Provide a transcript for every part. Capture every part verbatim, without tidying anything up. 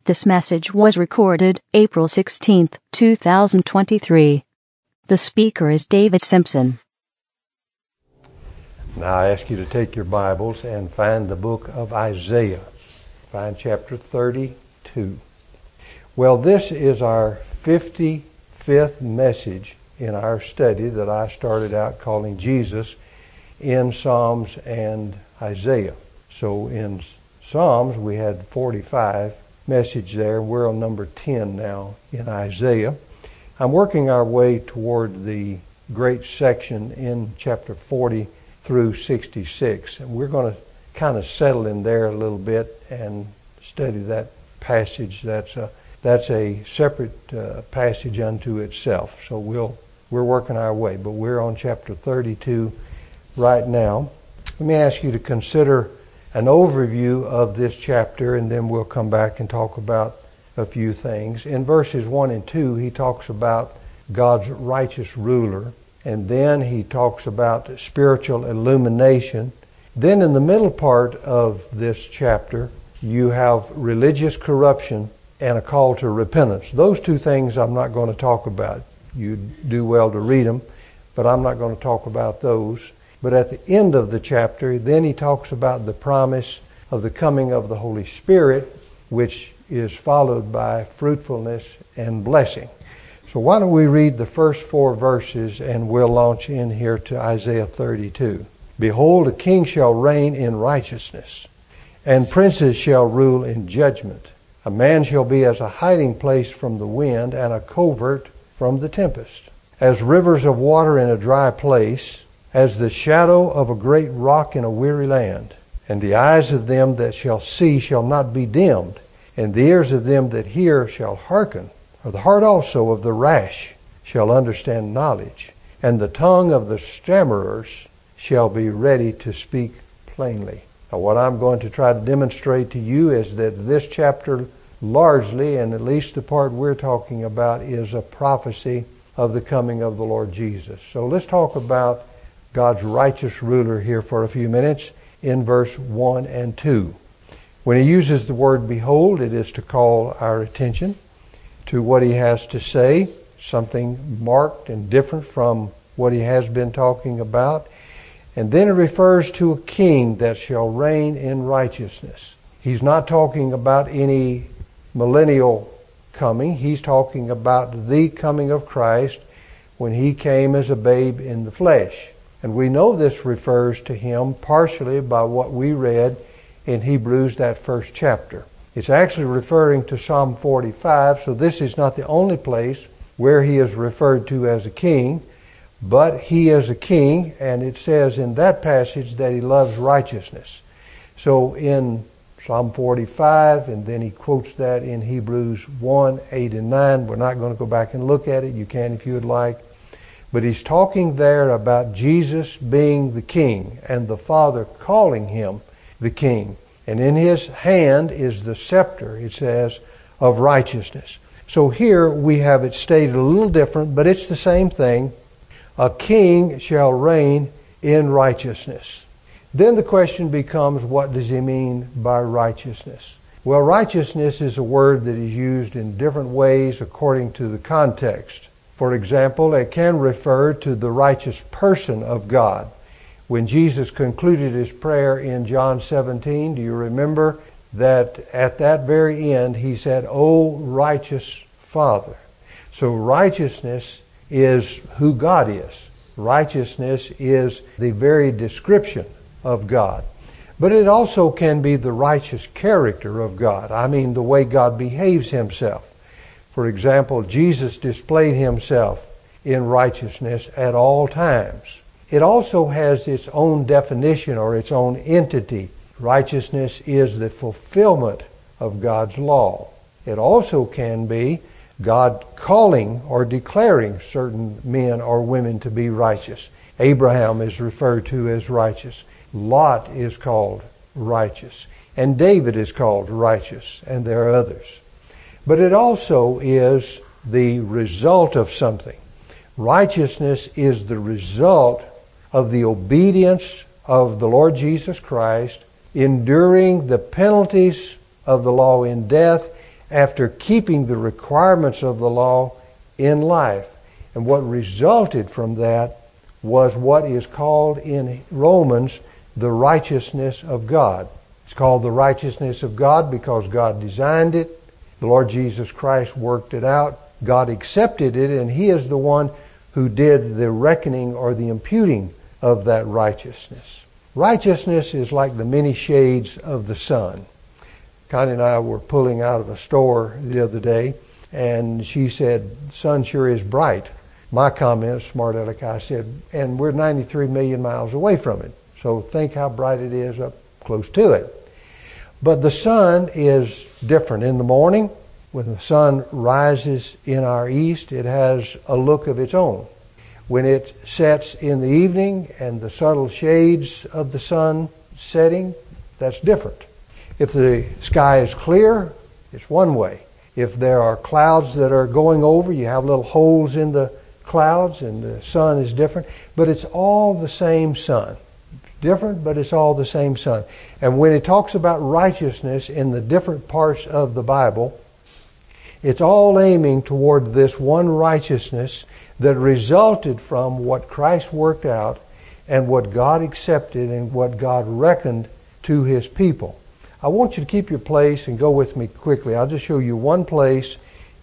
This message was recorded April sixteenth, two thousand twenty-three. The speaker is David Simpson. Now I ask you to take your Bibles and find the book of Isaiah. Find chapter thirty-two. Well, this is our fifty-fifth message in our study that I started out calling Jesus in Psalms and Isaiah. So in Psalms we had forty-five message there. We're on number ten now in Isaiah. I'm working our way toward the great section in chapter forty through sixty-six. And we're going to kind of settle in there a little bit and study that passage. That's a that's a separate uh, passage unto itself. So we'll we're working our way, but we're on chapter thirty-two right now. Let me ask you to consider an overview of this chapter, and then we'll come back and talk about a few things. In verses one and two, he talks about God's righteous ruler, and then he talks about spiritual illumination. Then in the middle part of this chapter, you have religious corruption and a call to repentance. Those two things I'm not going to talk about. You do well to read them, but I'm not going to talk about those. But at the end of the chapter, then he talks about the promise of the coming of the Holy Spirit, which is followed by fruitfulness and blessing. So why don't we read the first four verses and we'll launch in here to Isaiah thirty-two. Behold, a king shall reign in righteousness, and princes shall rule in judgment. A man shall be as a hiding place from the wind, and a covert from the tempest. As rivers of water in a dry place, as the shadow of a great rock in a weary land. And the eyes of them that shall see shall not be dimmed, and the ears of them that hear shall hearken. Or the heart also of the rash shall understand knowledge, and the tongue of the stammerers shall be ready to speak plainly. Now what I'm going to try to demonstrate to you is that this chapter largely, and at least the part we're talking about, is a prophecy of the coming of the Lord Jesus. So let's talk about God's righteous ruler here for a few minutes in verse one and two. When he uses the word behold, it is to call our attention to what he has to say, something marked and different from what he has been talking about. And then it refers to a king that shall reign in righteousness. He's not talking about any millennial coming. He's talking about the coming of Christ when he came as a babe in the flesh. And we know this refers to him partially by what we read in Hebrews, that first chapter. It's actually referring to Psalm forty-five, so this is not the only place where he is referred to as a king, but he is a king, and it says in that passage that he loves righteousness. So in Psalm forty-five, and then he quotes that in Hebrews one, eight, and nine. We're not going to go back and look at it. You can if you would like. But he's talking there about Jesus being the king and the Father calling him the king. And in his hand is the scepter, it says, of righteousness. So here we have it stated a little different, but it's the same thing. A king shall reign in righteousness. Then the question becomes, what does he mean by righteousness? Well, righteousness is a word that is used in different ways according to the context. For example, it can refer to the righteous person of God. When Jesus concluded his prayer in John seventeen, do you remember that at that very end he said, "O righteous Father." So righteousness is who God is. Righteousness is the very description of God. But it also can be the righteous character of God. I mean, the way God behaves himself. For example, Jesus displayed himself in righteousness at all times. It also has its own definition or its own entity. Righteousness is the fulfillment of God's law. It also can be God calling or declaring certain men or women to be righteous. Abraham is referred to as righteous. Lot is called righteous. And David is called righteous. And there are others. But it also is the result of something. Righteousness is the result of the obedience of the Lord Jesus Christ, enduring the penalties of the law in death, after keeping the requirements of the law in life. And what resulted from that was what is called in Romans the righteousness of God. It's called the righteousness of God because God designed it. The Lord Jesus Christ worked it out. God accepted it, and He is the one who did the reckoning or the imputing of that righteousness. Righteousness is like the many shades of the sun. Connie and I were pulling out of a store the other day, and she said, "The sun sure is bright." My comment, smart aleck, I said, "And we're ninety-three million miles away from it. So think how bright it is up close to it." But the sun is different. In the morning, when the sun rises in our east, it has a look of its own. When it sets in the evening and the subtle shades of the sun setting, that's different. If the sky is clear, it's one way. If there are clouds that are going over, you have little holes in the clouds and the sun is different. But it's all the same sun. Different, but it's all the same sun. And when it talks about righteousness in the different parts of the Bible, it's all aiming toward this one righteousness that resulted from what Christ worked out and what God accepted and what God reckoned to His people. I want you to keep your place and go with me quickly. I'll just show you one place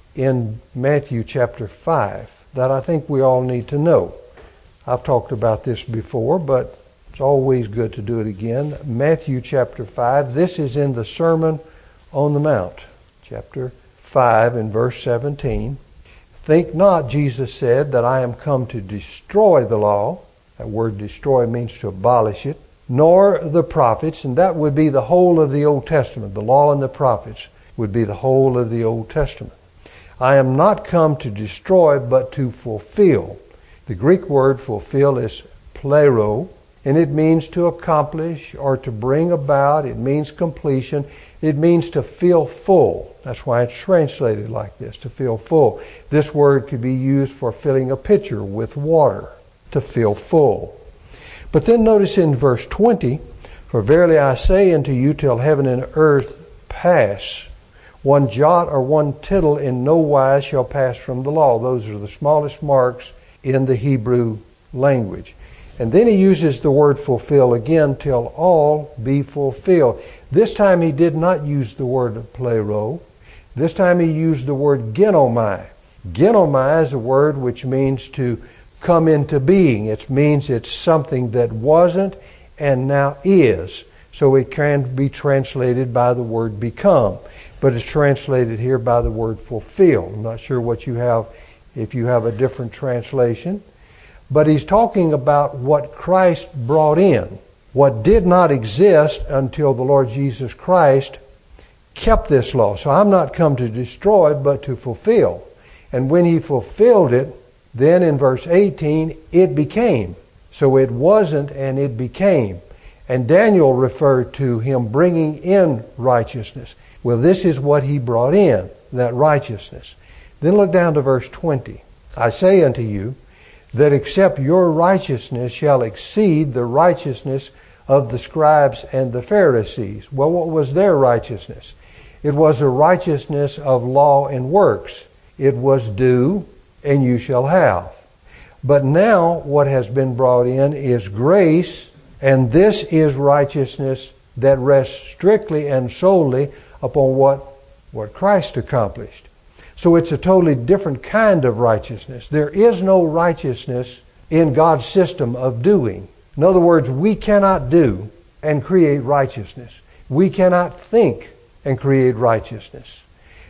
in Matthew chapter five that I think we all need to know. I've talked about this before, but it's always good to do it again. Matthew chapter five. This is in the Sermon on the Mount. Chapter five and verse seventeen. "Think not," Jesus said, "that I am come to destroy the law." That word destroy means to abolish it. "Nor the prophets," and that would be the whole of the Old Testament. The law and the prophets would be the whole of the Old Testament. "I am not come to destroy, but to fulfill." The Greek word fulfill is plero, and it means to accomplish or to bring about. It means completion. It means to fill full. That's why it's translated like this, to fill full. This word could be used for filling a pitcher with water, to fill full. But then notice in verse twenty, "For verily I say unto you, till heaven and earth pass, one jot or one tittle in no wise shall pass from the law." Those are the smallest marks in the Hebrew language. And then he uses the word fulfill again, "till all be fulfilled." This time he did not use the word plero. This time he used the word genomai. Genomai is a word which means to come into being. It means it's something that wasn't and now is. So it can be translated by the word become. But it's translated here by the word fulfill. I'm not sure what you have, if you have a different translation. But he's talking about what Christ brought in. What did not exist until the Lord Jesus Christ kept this law. So I'm not come to destroy, but to fulfill. And when he fulfilled it, then in verse eighteen, it became. So it wasn't and it became. And Daniel referred to him bringing in righteousness. Well, this is what he brought in, that righteousness. Then look down to verse twenty. "I say unto you, that except your righteousness shall exceed the righteousness of the scribes and the Pharisees." Well, what was their righteousness? It was a righteousness of law and works. It was do, and you shall have. But now what has been brought in is grace, and this is righteousness that rests strictly and solely upon what, what Christ accomplished. So it's a totally different kind of righteousness. There is no righteousness in God's system of doing. In other words, we cannot do and create righteousness. We cannot think and create righteousness.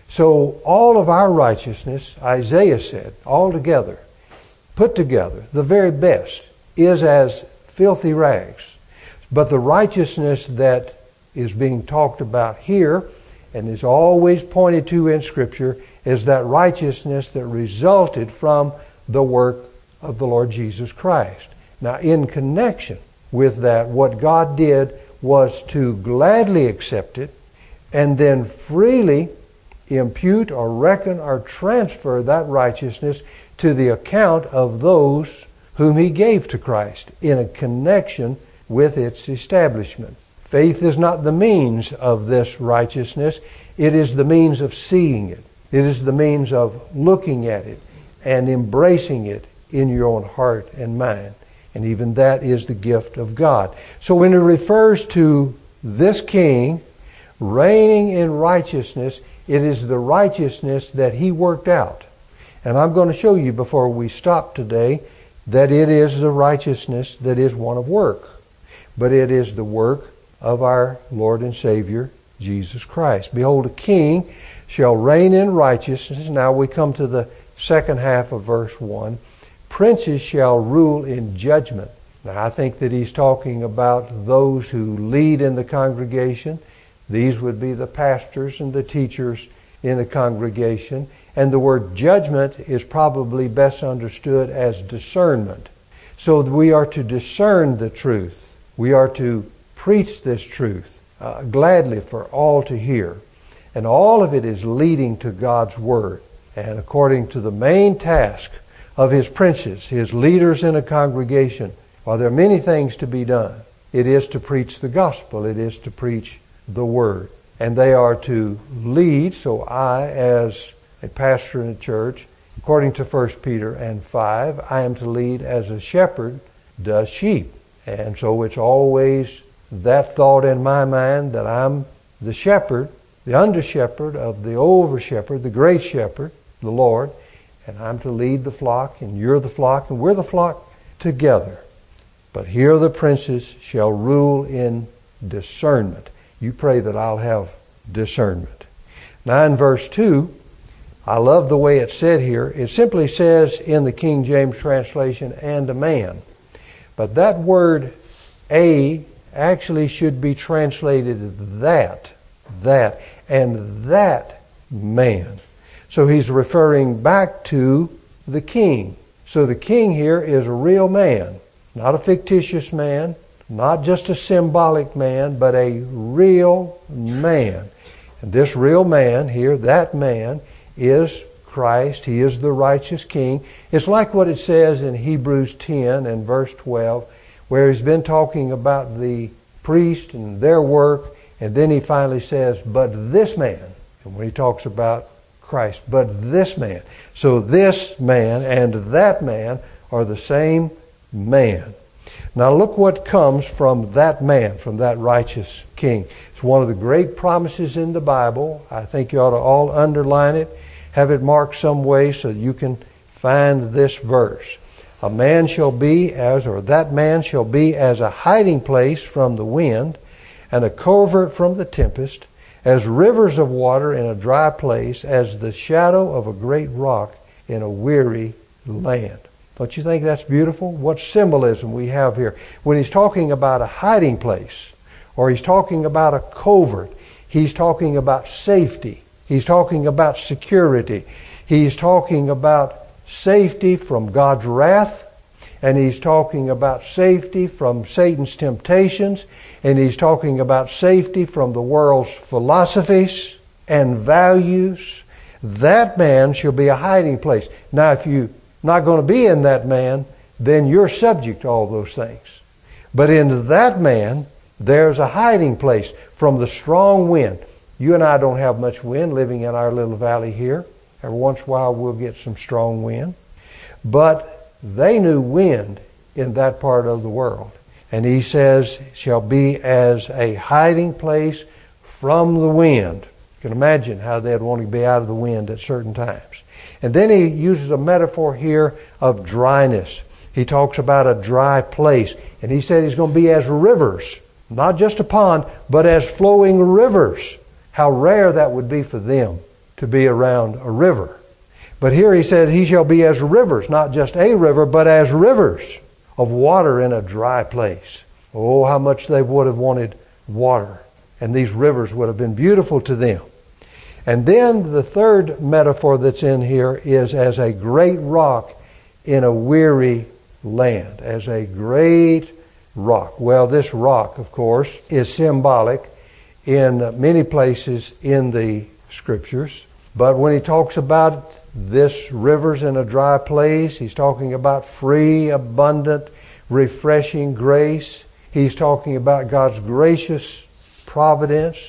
So all of our righteousness, Isaiah said, all together, put together, the very best, is as filthy rags. But the righteousness that is being talked about here and is always pointed to in Scripture is that righteousness that resulted from the work of the Lord Jesus Christ. Now, in connection with that, what God did was to gladly accept it and then freely impute or reckon or transfer that righteousness to the account of those whom He gave to Christ in a connection with its establishment. Faith is not the means of this righteousness. It is the means of seeing it. It is the means of looking at it and embracing it in your own heart and mind. And even that is the gift of God. So when it refers to this king reigning in righteousness, it is the righteousness that he worked out. And I'm going to show you before we stop today that it is the righteousness that is one of work. But it is the work of our Lord and Savior, Jesus Christ. Behold, a king shall reign in righteousness. Now we come to the second half of verse one. Princes shall rule in judgment. Now I think that he's talking about those who lead in the congregation. These would be the pastors and the teachers in the congregation. And the word judgment is probably best understood as discernment. So we are to discern the truth. We are to preach this truth uh, gladly for all to hear. And all of it is leading to God's Word. And according to the main task of his princes, his leaders in a congregation, while there are many things to be done, it is to preach the gospel. It is to preach the Word. And they are to lead. So I, as a pastor in a church, according to First Peter and five, I am to lead as a shepherd does sheep. And so it's always that thought in my mind that I'm the shepherd, the under-shepherd of the over-shepherd, the great shepherd, the Lord, and I'm to lead the flock, and you're the flock, and we're the flock together. But here the princes shall rule in discernment. You pray that I'll have discernment. Now in verse two, I love the way it's said here. It simply says in the King James translation, and a man. But that word a actually should be translated that, that, and that man. So he's referring back to the king. So the king here is a real man, not a fictitious man, not just a symbolic man, but a real man. And this real man here, that man, is Christ. He is the righteous king. It's like what it says in Hebrews ten and verse twelve, where he's been talking about the priest and their work, and then he finally says, but this man, and when he talks about Christ, but this man. So this man and that man are the same man. Now look what comes from that man, from that righteous king. It's one of the great promises in the Bible. I think you ought to all underline it, have it marked some way so that you can find this verse. A man shall be as, or that man shall be as a hiding place from the wind, and a covert from the tempest, as rivers of water in a dry place, as the shadow of a great rock in a weary land. Don't you think that's beautiful? What symbolism we have here. When he's talking about a hiding place, or he's talking about a covert, he's talking about safety. He's talking about security. He's talking about safety from God's wrath, and he's talking about safety from Satan's temptations, and he's talking about safety from the world's philosophies and values. That man shall be a hiding place. Now, if you're not going to be in that man, then you're subject to all those things. But in that man, there's a hiding place from the strong wind. You and I don't have much wind living in our little valley here. Every once in a while we'll get some strong wind. But they knew wind in that part of the world. And he says, shall be as a hiding place from the wind. You can imagine how they'd want to be out of the wind at certain times. And then he uses a metaphor here of dryness. He talks about a dry place. And he said he's going to be as rivers. Not just a pond, but as flowing rivers. How rare that would be for them to be around a river. But here he said he shall be as rivers, not just a river, but as rivers of water in a dry place. Oh, how much they would have wanted water. And these rivers would have been beautiful to them. And then the third metaphor that's in here is as a great rock in a weary land. As a great rock. Well, this rock, of course, is symbolic in many places in the Scriptures. But when he talks about this rivers in a dry place, he's talking about free, abundant, refreshing grace. He's talking about God's gracious providence.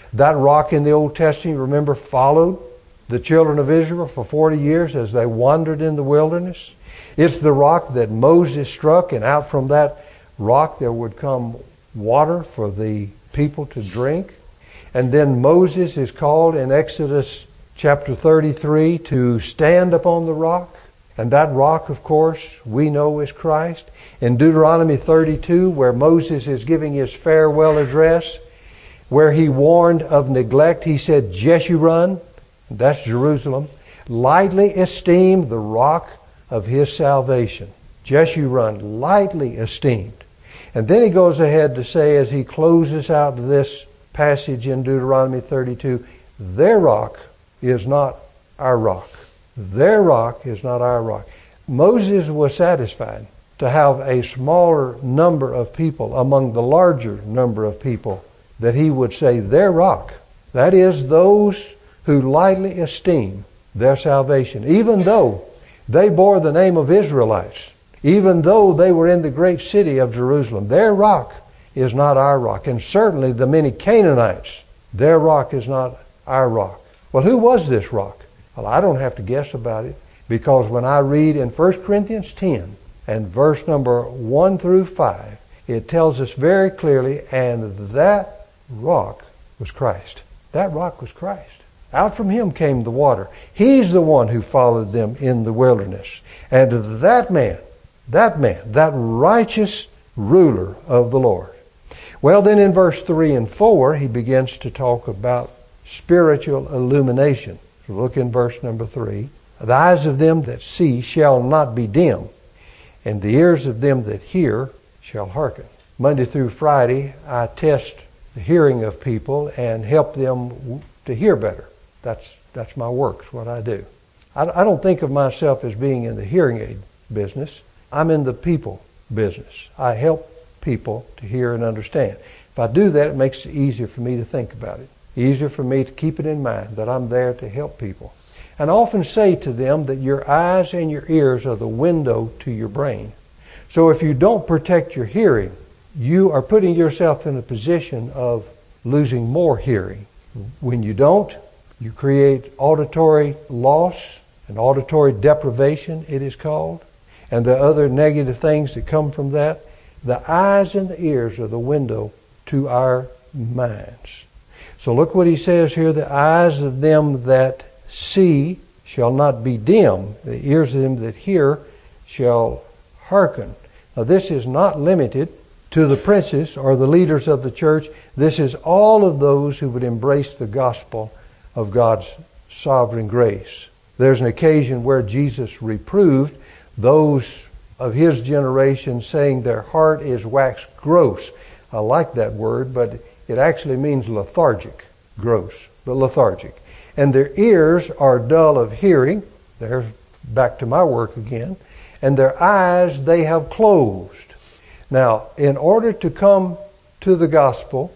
That rock in the Old Testament, remember, followed the children of Israel for forty years as they wandered in the wilderness. It's the rock that Moses struck, and out from that rock there would come water for the people to drink. And then Moses is called in Exodus chapter thirty-three to stand upon the rock. And that rock, of course, we know is Christ. In Deuteronomy thirty-two, where Moses is giving his farewell address, where he warned of neglect, he said, Jeshurun, that's Jerusalem, lightly esteemed the rock of his salvation. Jeshurun, lightly esteemed. And then he goes ahead to say, as he closes out this passage in Deuteronomy thirty-two, their rock is not our rock. Their rock is not our rock. Moses was satisfied to have a smaller number of people among the larger number of people that he would say their rock. That is, those who lightly esteem their salvation, even though they bore the name of Israelites, even though they were in the great city of Jerusalem. Their rock is not our rock. And certainly the many Canaanites, their rock is not our rock. Well, who was this rock? Well, I don't have to guess about it, because when I read in First Corinthians ten and verse number one through five, it tells us very clearly, and that rock was Christ. That rock was Christ. Out from him came the water. He's the one who followed them in the wilderness. And that man, that man, that righteous ruler of the Lord. Well, then in verse three and four, he begins to talk about spiritual illumination. So look in verse number three. The eyes of them that see shall not be dim, and the ears of them that hear shall hearken. Monday through Friday, I test the hearing of people and help them to hear better. That's that's my work. It's what I do. I, I don't think of myself as being in the hearing aid business. I'm in the people business. I help people to hear and understand. If I do that, it makes it easier for me to think about it. Easier for me to keep it in mind that I'm there to help people. And I often say to them that your eyes and your ears are the window to your brain. So if you don't protect your hearing, you are putting yourself in a position of losing more hearing. When you don't, you create auditory loss and auditory deprivation, it is called, and the other negative things that come from that. The eyes and the ears are the window to our minds. So look what he says here, the eyes of them that see shall not be dim, the ears of them that hear shall hearken. Now this is not limited to the princes or the leaders of the church. This is all of those who would embrace the gospel of God's sovereign grace. There's an occasion where Jesus reproved those of his generation, saying their heart is waxed gross. I like that word, but it actually means lethargic, gross, but lethargic. And their ears are dull of hearing. There's back to my work again. And their eyes they have closed. Now, in order to come to the gospel,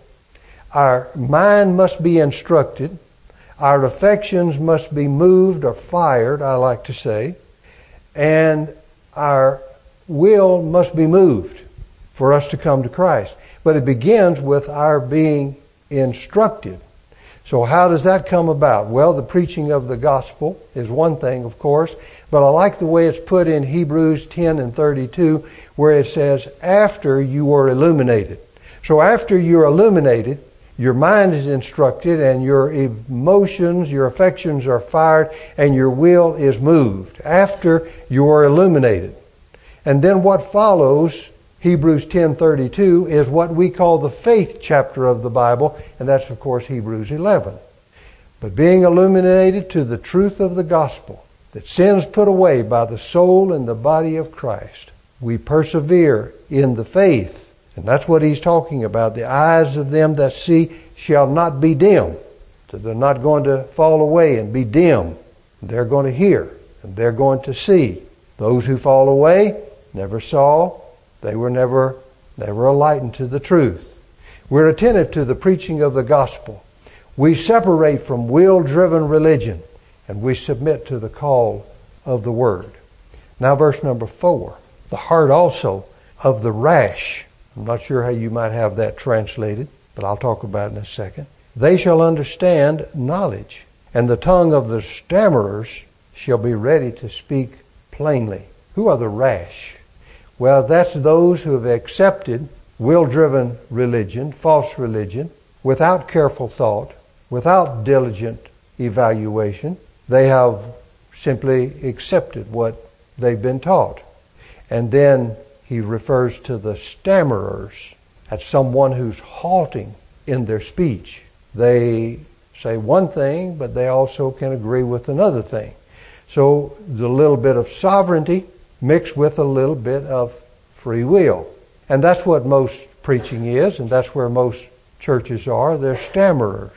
our mind must be instructed. Our affections must be moved or fired, I like to say. And our will must be moved for us to come to Christ. But it begins with our being instructed. So how does that come about? Well, the preaching of the gospel is one thing, of course, but I like the way it's put in Hebrews ten and thirty-two, where it says, after you were illuminated. So after you're illuminated, your mind is instructed and your emotions, your affections are fired and your will is moved. After you are illuminated. And then what follows, Hebrews ten thirty-two, is what we call the faith chapter of the Bible, and that's of course Hebrews eleven. But being illuminated to the truth of the gospel, that sin's put away by the soul and the body of Christ, we persevere in the faith. And that's what he's talking about. The eyes of them that see shall not be dim. So they're not going to fall away and be dim. They're going to hear and they're going to see. Those who fall away never saw. They were never, never enlightened to the truth. We're attentive to the preaching of the gospel. We separate from will-driven religion and we submit to the call of the word. Now verse number four. The heart also of the rash. I'm not sure how you might have that translated, but I'll talk about it in a second. they shall understand knowledge, and the tongue of the stammerers shall be ready to speak plainly. Who are the rash? Well, that's those who have accepted will-driven religion, false religion, without careful thought, without diligent evaluation. They have simply accepted what they've been taught. And then he refers to the stammerers as someone who's halting in their speech. They say one thing, but they also can agree with another thing. So the little bit of sovereignty mixed with a little bit of free will. And that's what most preaching is, and that's where most churches are. They're stammerers.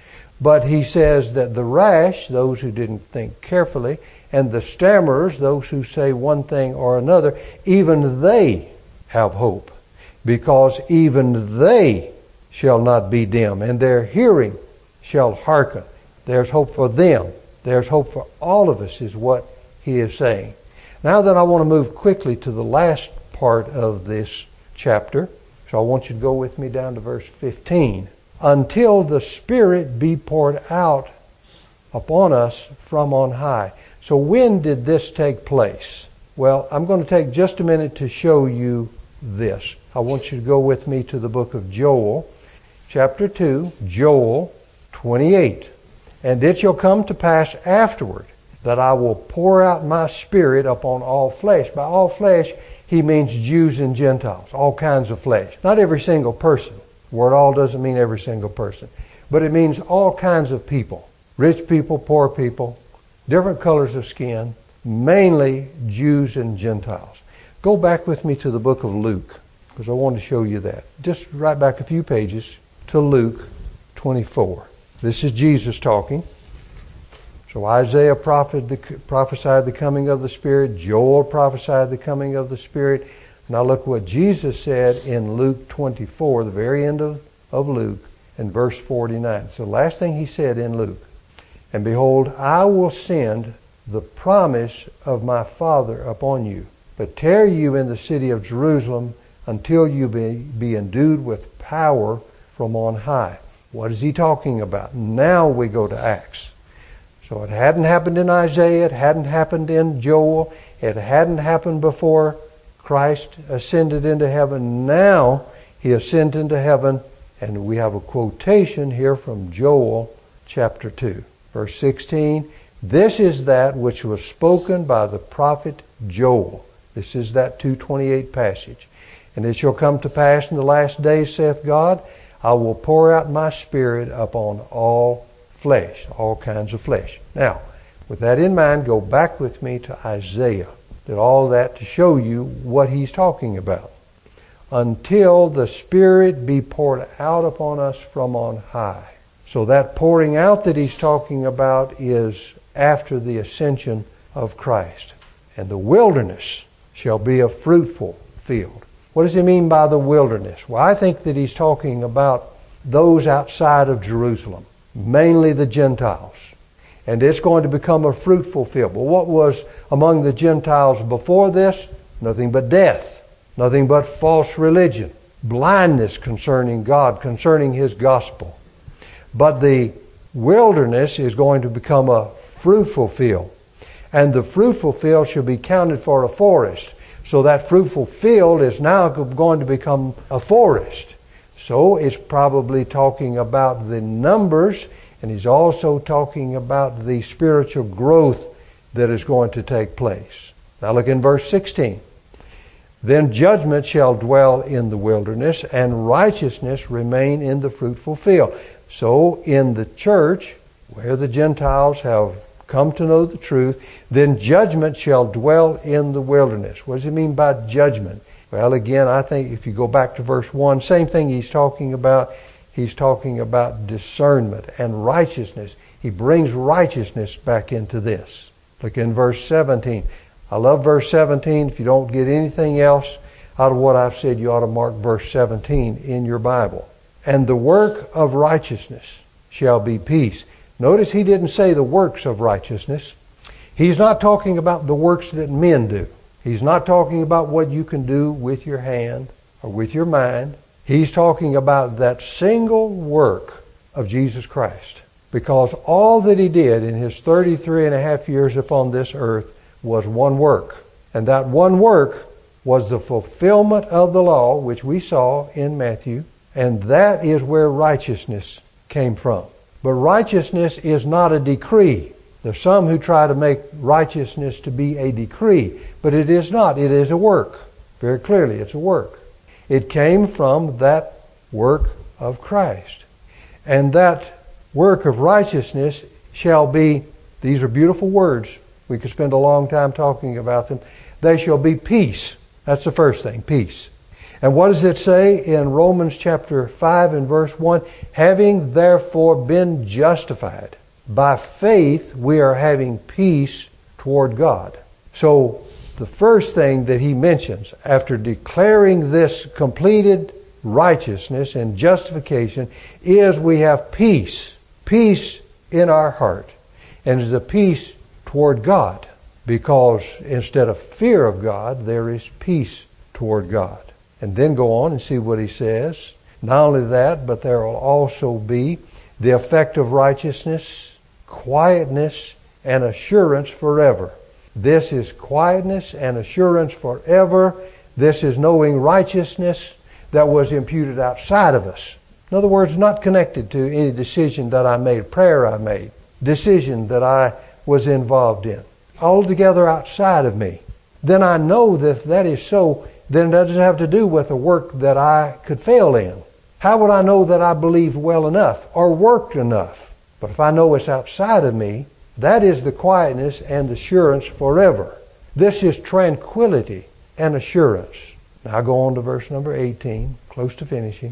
But he says that the rash, those who didn't think carefully, and the stammerers, those who say one thing or another, even they have hope, because even they shall not be dim, and their hearing shall hearken. There's hope for them. There's hope for all of us, is what he is saying. Now then, I want to move quickly to the last part of this chapter. So I want you to go with me down to verse fifteen. Until the Spirit be poured out upon us from on high. So when did this take place? Well, I'm going to take just a minute to show you this. I want you to go with me to the book of Joel, chapter two, Joel twenty-eight. And it shall come to pass afterward that I will pour out my Spirit upon all flesh. By all flesh, he means Jews and Gentiles, all kinds of flesh. Not every single person. The word all doesn't mean every single person. But it means all kinds of people. Rich people, poor people, different colors of skin, mainly Jews and Gentiles. Go back with me to the book of Luke, because I want to show you that. Just right back a few pages to Luke twenty-four. This is Jesus talking. So Isaiah prophesied the coming of the Spirit. Joel prophesied the coming of the Spirit. Now look what Jesus said in Luke twenty-four, the very end of, of Luke, in verse forty-nine. So the last thing he said in Luke. And behold, I will send the promise of my Father upon you. But tarry you in the city of Jerusalem until you be, be endued with power from on high. What is he talking about? Now we go to Acts. So it hadn't happened in Isaiah, it hadn't happened in Joel, it hadn't happened before Christ ascended into heaven. Now he ascended into heaven, and we have a quotation here from Joel chapter two, verse sixteen. This is that which was spoken by the prophet Joel. This is that two twenty-eight passage. And it shall come to pass in the last days, saith God, I will pour out my Spirit upon all flesh, all kinds of flesh. Now, with that in mind, go back with me to Isaiah. Did all that to show you what he's talking about. Until the Spirit be poured out upon us from on high. So that pouring out that he's talking about is after the ascension of Christ. And the wilderness shall be a fruitful field. What does he mean by the wilderness? Well, I think that he's talking about those outside of Jerusalem, mainly the Gentiles. And it's going to become a fruitful field. But what was among the Gentiles before this? Nothing but death. Nothing but false religion. Blindness concerning God, concerning His gospel. But the wilderness is going to become a fruitful field. And the fruitful field shall be counted for a forest. So that fruitful field is now going to become a forest. So it's probably talking about the numbers, and he's also talking about the spiritual growth that is going to take place. Now look in verse sixteen. Then judgment shall dwell in the wilderness, and righteousness remain in the fruitful field. So in the church, where the Gentiles have come to know the truth, then judgment shall dwell in the wilderness. What does he mean by judgment? Well, again, I think if you go back to verse one, same thing he's talking about. He's talking about discernment and righteousness. He brings righteousness back into this. Look in verse seventeen. I love verse seventeen. If you don't get anything else out of what I've said, you ought to mark verse seventeen in your Bible. And the work of righteousness shall be peace. Notice he didn't say the works of righteousness. He's not talking about the works that men do. He's not talking about what you can do with your hand or with your mind. He's talking about that single work of Jesus Christ. Because all that he did in his thirty-three and a half years upon this earth was one work. And that one work was the fulfillment of the law, which we saw in Matthew. And that is where righteousness came from. But righteousness is not a decree. There's some who try to make righteousness to be a decree, but it is not. It is a work. Very clearly, it's a work. It came from that work of Christ. And that work of righteousness shall be, these are beautiful words. We could spend a long time talking about them. They shall be peace. That's the first thing, peace. And what does it say in Romans chapter five and verse one? Having therefore been justified by faith, we are having peace toward God. So the first thing that he mentions after declaring this completed righteousness and justification is we have peace. Peace in our heart. And it's a peace toward God. Because instead of fear of God, there is peace toward God. And then go on and see what he says. Not only that, but there will also be the effect of righteousness, quietness, and assurance forever. This is quietness and assurance forever. This is knowing righteousness that was imputed outside of us. In other words, not connected to any decision that I made, prayer I made, decision that I was involved in. Altogether outside of me. Then I know that if that is so, then it doesn't have to do with a work that I could fail in. How would I know that I believed well enough or worked enough? But if I know it's outside of me, that is the quietness and assurance forever. This is tranquility and assurance. Now I go on to verse number eighteen, close to finishing.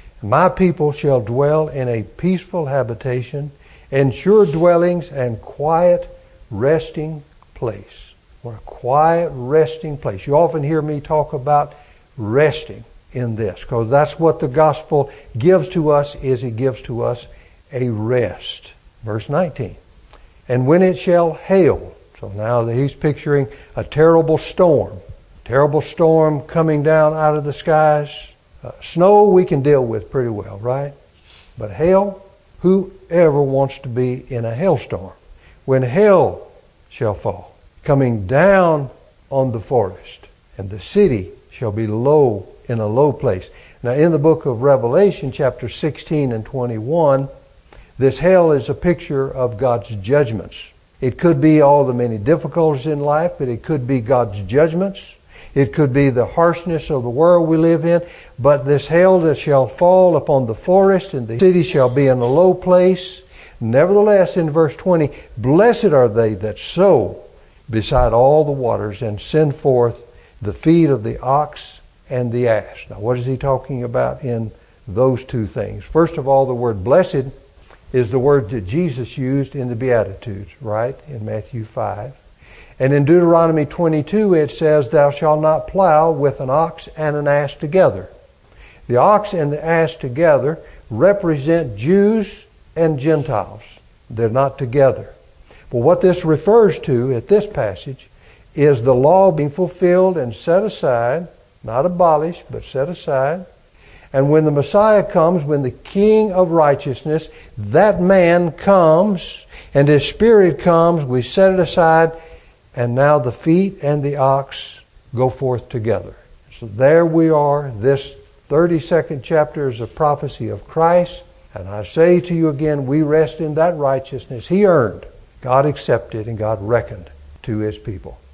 My people shall dwell in a peaceful habitation, in sure dwellings and quiet resting place. What a quiet resting place. You often hear me talk about resting in this, because that's what the gospel gives to us, is it gives to us a rest. Verse nineteen. And when it shall hail, so now that he's picturing a terrible storm, terrible storm coming down out of the skies. Uh, snow we can deal with pretty well, right? But hail, whoever wants to be in a hailstorm? When hail shall fall, coming down on the forest, and the city shall be low in a low place. Now in the book of Revelation, chapter sixteen and twenty-one, this hail is a picture of God's judgments. It could be all the many difficulties in life, but it could be God's judgments. It could be the harshness of the world we live in. But this hail that shall fall upon the forest, and the city shall be in a low place. Nevertheless, in verse twenty, blessed are they that sow beside all the waters and send forth the feed of the ox and the ass. Now, what is he talking about in those two things? First of all, the word blessed is the word that Jesus used in the Beatitudes, right? In Matthew five. And in Deuteronomy twenty-two, it says, thou shalt not plow with an ox and an ass together. The ox and the ass together represent Jews and Gentiles. They're not together. But what this refers to at this passage is the law being fulfilled and set aside, not abolished, but set aside. And when the Messiah comes, when the King of righteousness, that man comes and his Spirit comes, we set it aside, and now the feet and the ox go forth together. So there we are. This thirty-second chapter is a prophecy of Christ. And I say to you again, we rest in that righteousness He earned. God accepted and God reckoned to His people.